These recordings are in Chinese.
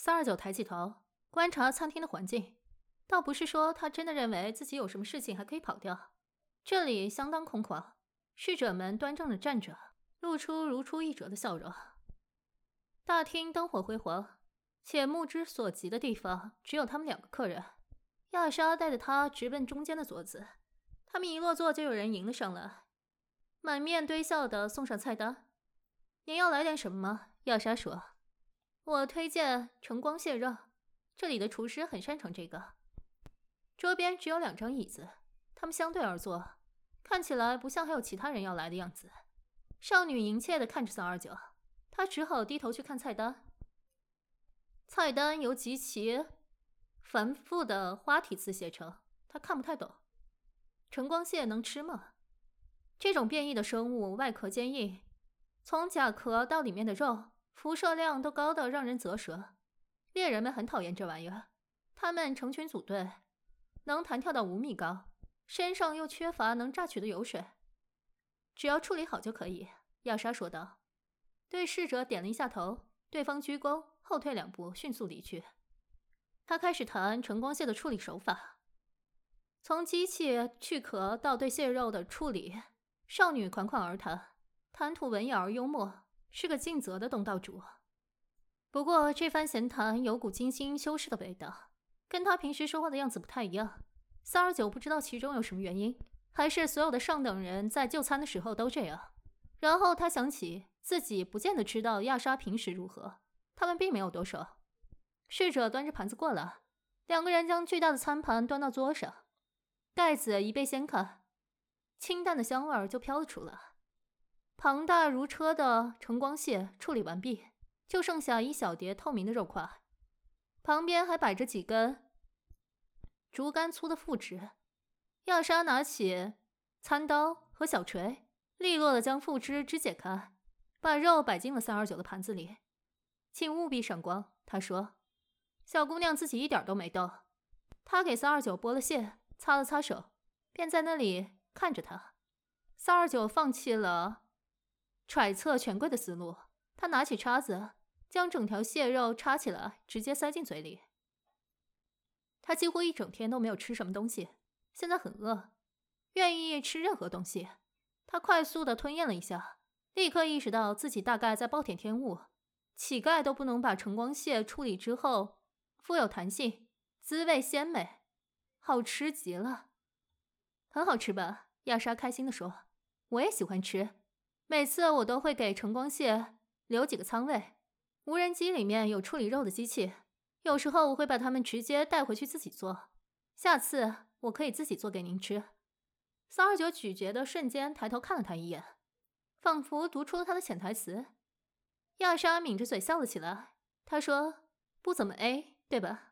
329抬起头，观察餐厅的环境，倒不是说他真的认为自己有什么事情还可以跑掉。这里相当空旷，侍者们端正地站着，露出如出一辙的笑容。大厅灯火辉煌，且目之所及的地方只有他们2个客人。亚莎带着他直奔中间的桌子，他们一落座就有人迎了上来，满面堆笑地送上菜单。您要来点什么吗？亚莎说。我推荐晨光蟹肉，这里的厨师很擅长这个。桌边只有2张椅子，他们相对而坐，看起来不像还有其他人要来的样子。少女殷切地看着329，她只好低头去看菜单。菜单由极其繁复的花体字写成，她看不太懂。晨光蟹能吃吗？这种变异的生物外壳坚硬，从甲壳到里面的肉辐射量都高得让人啧舌，猎人们很讨厌这玩意儿。他们成群组队，能弹跳到5米高，身上又缺乏能榨取的油水。只要处理好就可以，亚莎说道。对侍者点了一下头，对方鞠躬，后退2步，迅速离去。他开始谈晨光蟹的处理手法，从机器去壳到对蟹肉的处理，少女款款而谈，谈吐文雅而幽默，是个尽责的东道主。不过这番闲谈有股精心修饰的味道，跟他平时说话的样子不太一样。329不知道其中有什么原因，还是所有的上等人在就餐的时候都这样。然后他想起自己不见得知道亚莎平时如何，他们并没有多熟。侍者端着盘子过来，2个人将巨大的餐盘端到桌上，盖子一被掀开，清淡的香味就飘了出来。庞大如车的晨光蟹处理完毕，就剩下一小碟透明的肉块，旁边还摆着几根竹竿粗的副枝。亚莎拿起餐刀和小锤，利落地将副枝肢解开，把肉摆进了329的盘子里。请务必赏光，她说。小姑娘自己一点都没动。她给329剥了蟹，擦了擦手，便在那里看着他。329放弃了揣测权贵的思路，他拿起叉子，将整条蟹肉插起来，直接塞进嘴里。他几乎一整天都没有吃什么东西，现在很饿，愿意吃任何东西。他快速地吞咽了一下，立刻意识到自己大概在暴殄天物。乞丐都不能把晨光蟹处理之后富有弹性，滋味鲜美，好吃极了。很好吃吧？亚莎开心地说。我也喜欢吃，每次我都会给晨光蟹留几个仓位，无人机里面有处理肉的机器，有时候我会把它们直接带回去自己做。下次我可以自己做给您吃。329咀嚼的瞬间抬头看了他一眼，仿佛读出了他的潜台词。亚莎抿着嘴笑了起来，她说：不怎么 A， 对吧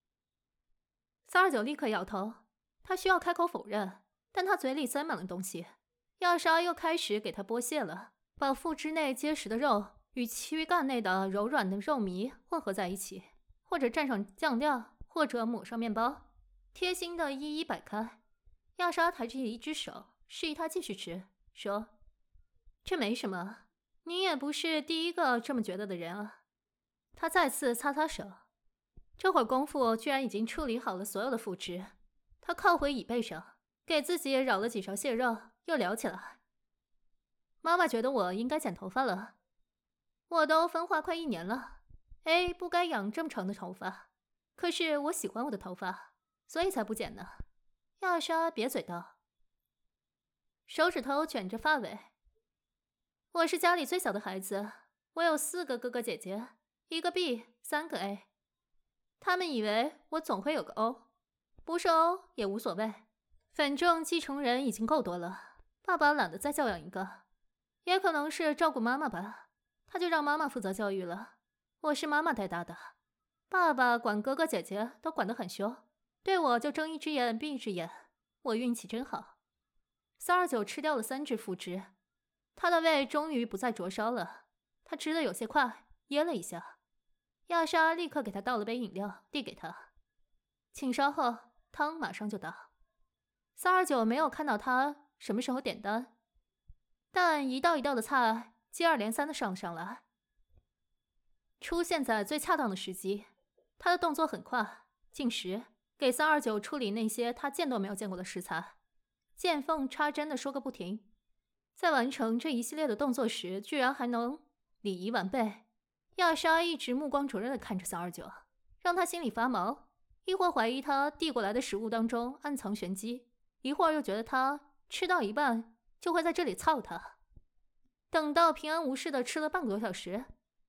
？329立刻摇头，他需要开口否认，但他嘴里塞满了东西。亚莎又开始给他剥蟹了，把腹汁内结实的肉与躯干内的柔软的肉糜混合在一起，或者蘸上酱料，或者抹上面包，贴心的一一摆开。亚莎抬起一只手，示意他继续吃，说：这没什么，你也不是第一个这么觉得的人啊。他再次擦擦手，这会儿功夫居然已经处理好了所有的副汁。他靠回椅背上，给自己舀了几勺蟹肉，又聊起来。妈妈觉得我应该剪头发了，我都分化快1年了。不该养这么长的头发，可是我喜欢我的头发，所以才不剪呢。亚莎瘪嘴道，手指头卷着发尾。我是家里最小的孩子，我有4个哥哥姐姐，1个 B，3个 A。他们以为我总会有个 O， 不是 O 也无所谓，反正继承人已经够多了，爸爸懒得再教养一个。也可能是照顾妈妈吧，他就让妈妈负责教育了。我是妈妈带大的，爸爸管哥哥姐姐都管得很凶，对我就睁一只眼闭一只眼。我运气真好。329吃掉了3只副汁，他的胃终于不再灼烧了。他吃得有些快，噎了一下。亚莎立刻给他倒了杯饮料，递给他。请稍后，汤马上就到。329没有看到他什么时候点单，但一道一道的菜接二连三的上来，出现在最恰当的时机。 他的动作很快，进食，给329处理那些他见都没有见过的食材，见缝插针的说个不停。在完成这一系列的动作时，居然还能礼仪完备。亚莎一直目光灼热地看着329，让他心里发毛，一会儿怀疑他递过来的食物当中暗藏玄机，一会儿又觉得他吃到一半就会在这里操他。等到平安无事地吃了半个多小时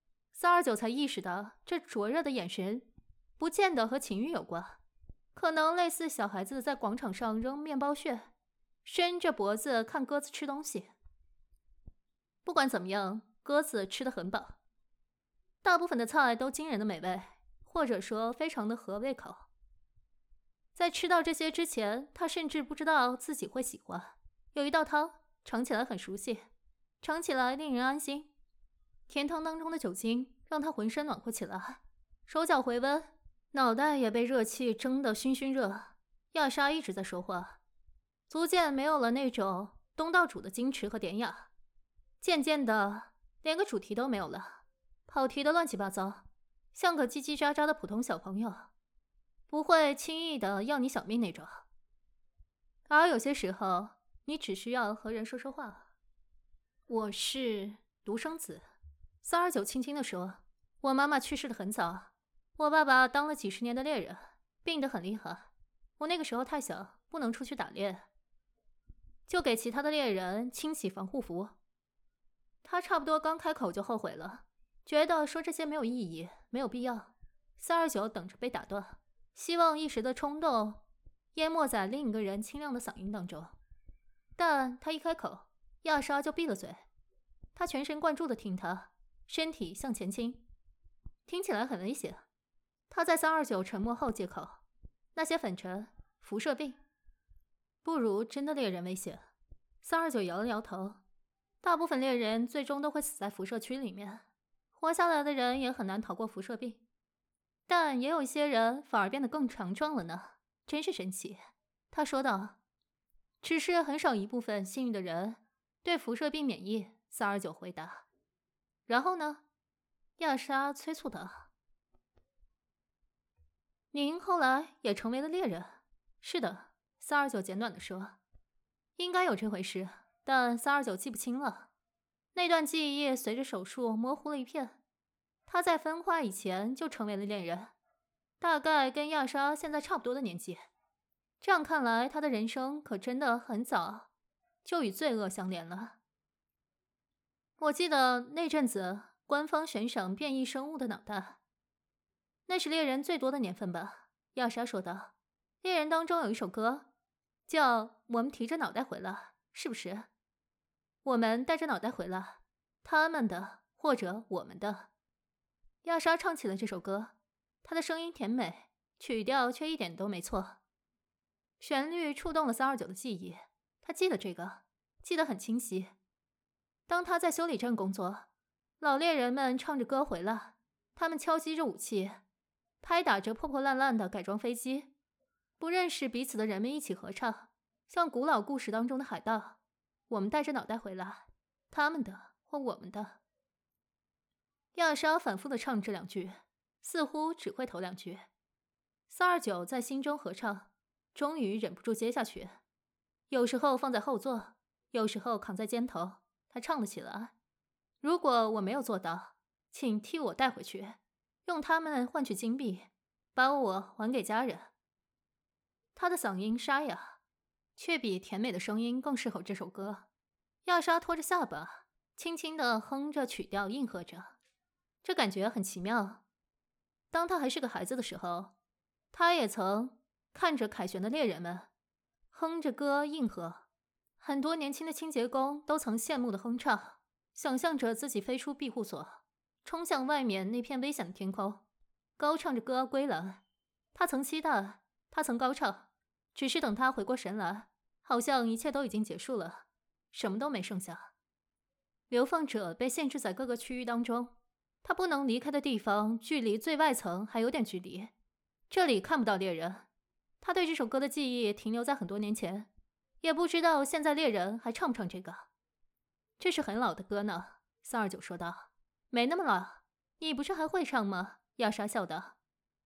，329才意识到这灼热的眼神不见得和情欲有关，可能类似小孩子在广场上扔面包屑，伸着脖子看鸽子吃东西。不管怎么样，鸽子吃得很饱，大部分的菜都惊人的美味，或者说非常的合胃口。在吃到这些之前，他甚至不知道自己会喜欢。有一道汤尝起来很熟悉，尝起来令人安心，甜汤当中的酒精让他浑身暖和起来，手脚回温，脑袋也被热气蒸得熏熏热。亚莎一直在说话，逐渐没有了那种东道主的矜持和典雅，渐渐的连个主题都没有了，跑题的乱七八糟，像个叽叽喳喳的普通小朋友，不会轻易的要你小命那种。而有些时候，你只需要和人说说话。我是独生子，329轻轻地说。我妈妈去世得很早，我爸爸当了几十年的猎人，病得很厉害。我那个时候太小，不能出去打猎，就给其他的猎人清洗防护服。他差不多刚开口就后悔了，觉得说这些没有意义，没有必要。329等着被打断，希望一时的冲动淹没在另一个人清亮的嗓音当中。但他一开口，亚莎就闭了嘴。他全神贯注地听他，身体向前倾，听起来很危险。他在329沉默后接口：那些粉尘，辐射病，不如真的猎人危险。329摇了摇头，大部分猎人最终都会死在辐射区里面，活下来的人也很难逃过辐射病，但也有一些人反而变得更强壮了呢，真是神奇。他说道。只是很少一部分幸运的人对辐射病免疫，329回答。然后呢？亚莎催促道。您后来也成为了猎人？是的，329简短地说。应该有这回事，但329记不清了。那段记忆随着手术模糊了一片。他在分化以前就成为了猎人，大概跟亚莎现在差不多的年纪。这样看来，他的人生可真的很早就与罪恶相连了。我记得那阵子官方悬赏变异生物的脑袋，那是猎人最多的年份吧？亚莎说道。猎人当中有一首歌叫《我们提着脑袋回来》，是不是？我们带着脑袋回来，他们的或者我们的。亚莎唱起了这首歌，她的声音甜美，曲调却一点都没错。旋律触动了329的记忆，他记得这个，记得很清晰。当他在修理站工作，老猎人们唱着歌回来，他们敲击着武器，拍打着破破烂烂的改装飞机，不认识彼此的人们一起合唱，像古老故事当中的海盗。我们带着脑袋回来，他们的或我们的。亚莎反复地唱这两句，似乎只会头两句。329在心中合唱，终于忍不住接下去，有时候放在后座，有时候扛在肩头，他唱了起来。如果我没有做到，请替我带回去，用它们换取金币，把我还给家人。他的嗓音沙哑，却比甜美的声音更适合这首歌。亚莎拖着下巴，轻轻地哼着曲调应和着，这感觉很奇妙。当他还是个孩子的时候，他也曾看着凯旋的猎人们哼着歌应和，很多年轻的清洁工都曾羡慕地哼唱，想象着自己飞出庇护所，冲向外面那片危险的天空，高唱着歌归来。他曾期待，他曾高唱，只是等他回过神来，好像一切都已经结束了，什么都没剩下。流放者被限制在各个区域当中，他不能离开的地方距离最外层还有点距离，这里看不到猎人。他对这首歌的记忆停留在很多年前，也不知道现在猎人还唱不唱这个。这是很老的歌呢，329说道。没那么老，你不是还会唱吗？亚莎笑道。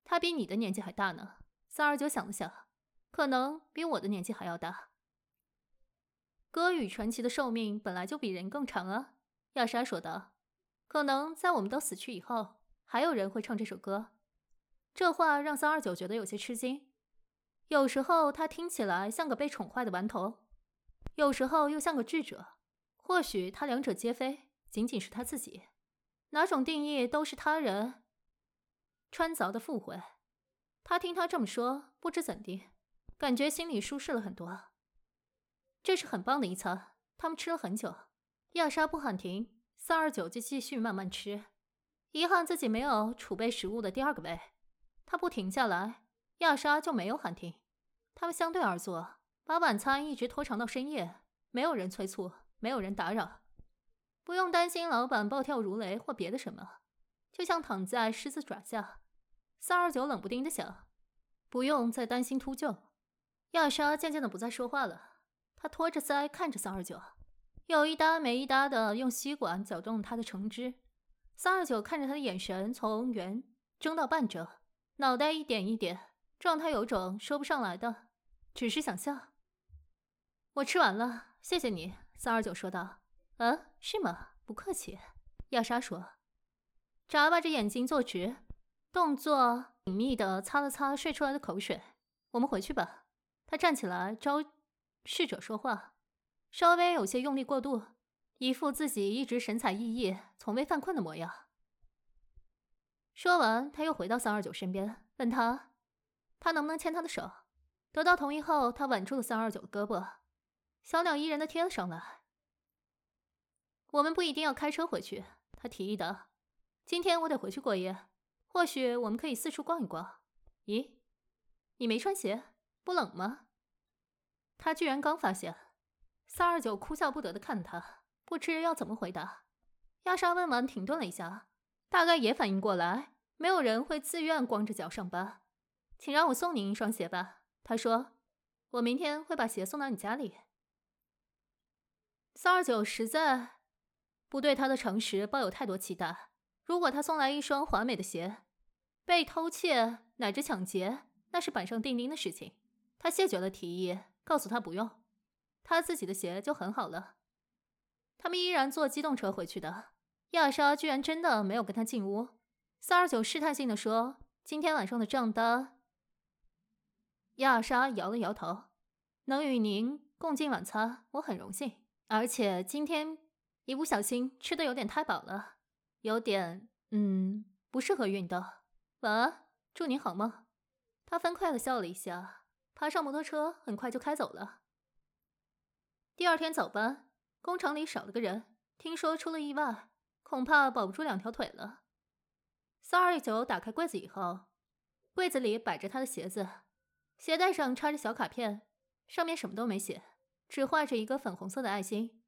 他比你的年纪还大呢。329想了想，可能比我的年纪还要大。歌语传奇的寿命本来就比人更长啊，亚莎说道。可能在我们都死去以后，还有人会唱这首歌。这话让329觉得有些吃惊。有时候他听起来像个被宠坏的顽童，有时候又像个智者。或许他两者皆非，仅仅是他自己。哪种定义都是他人穿凿的附会。他听他这么说，不知怎地，感觉心里舒适了很多。这是很棒的一餐，他们吃了很久。亚莎不喊停，329就继续慢慢吃。遗憾自己没有储备食物的第二个胃。他不停下来，亚莎就没有喊停。他们相对而坐，把晚餐一直拖长到深夜，没有人催促，没有人打扰。不用担心老板暴跳如雷或别的什么，就像躺在狮子爪下。329冷不丁地想，不用再担心秃鹫。亚莎渐渐地不再说话了，她托着腮看着329，有一搭没一搭地用吸管搅动她的橙汁。329看着她的眼神从圆睁到半睁，脑袋一点一点，状态有种说不上来的，只是想笑。我吃完了，谢谢你，329说道。是吗？不客气，亚莎说。眨巴着眼睛坐直，动作紧密地擦了擦睡出来的口水。我们回去吧。他站起来招侍者说话，稍微有些用力过度，一副自己一直神采奕奕，从未犯困的模样。说完，他又回到329身边，问他能不能牵他的手。得到同意后，他挽住了329的胳膊，小鸟依人地贴了上来。我们不一定要开车回去，他提议道。今天我得回去过夜，或许我们可以四处逛一逛。咦，你没穿鞋，不冷吗？他居然刚发现。329哭笑不得地看他，不知要怎么回答。亚莎问完停顿了一下，大概也反应过来，没有人会自愿光着脚上班。请让我送您一双鞋吧，他说。我明天会把鞋送到你家里。329实在不对他的诚实抱有太多期待。如果他送来一双华美的鞋，被偷窃乃至抢劫，那是板上钉钉的事情。他谢绝了提议，告诉他不用，他自己的鞋就很好了。他们依然坐机动车回去的。亚莎居然真的没有跟他进屋。329试探性地说，今天晚上的账单。亚莎摇了摇头，能与您共进晚餐，我很荣幸。而且今天一不小心吃的有点太饱了，有点不适合运动。晚安，祝你好梦。他欢快地笑了一下，爬上摩托车，很快就开走了。第二天早班，工厂里少了个人，听说出了意外，恐怕保不住2条腿了。329打开柜子以后，柜子里摆着他的鞋子，鞋带上插着小卡片，上面什么都没写，只画着一个粉红色的爱心。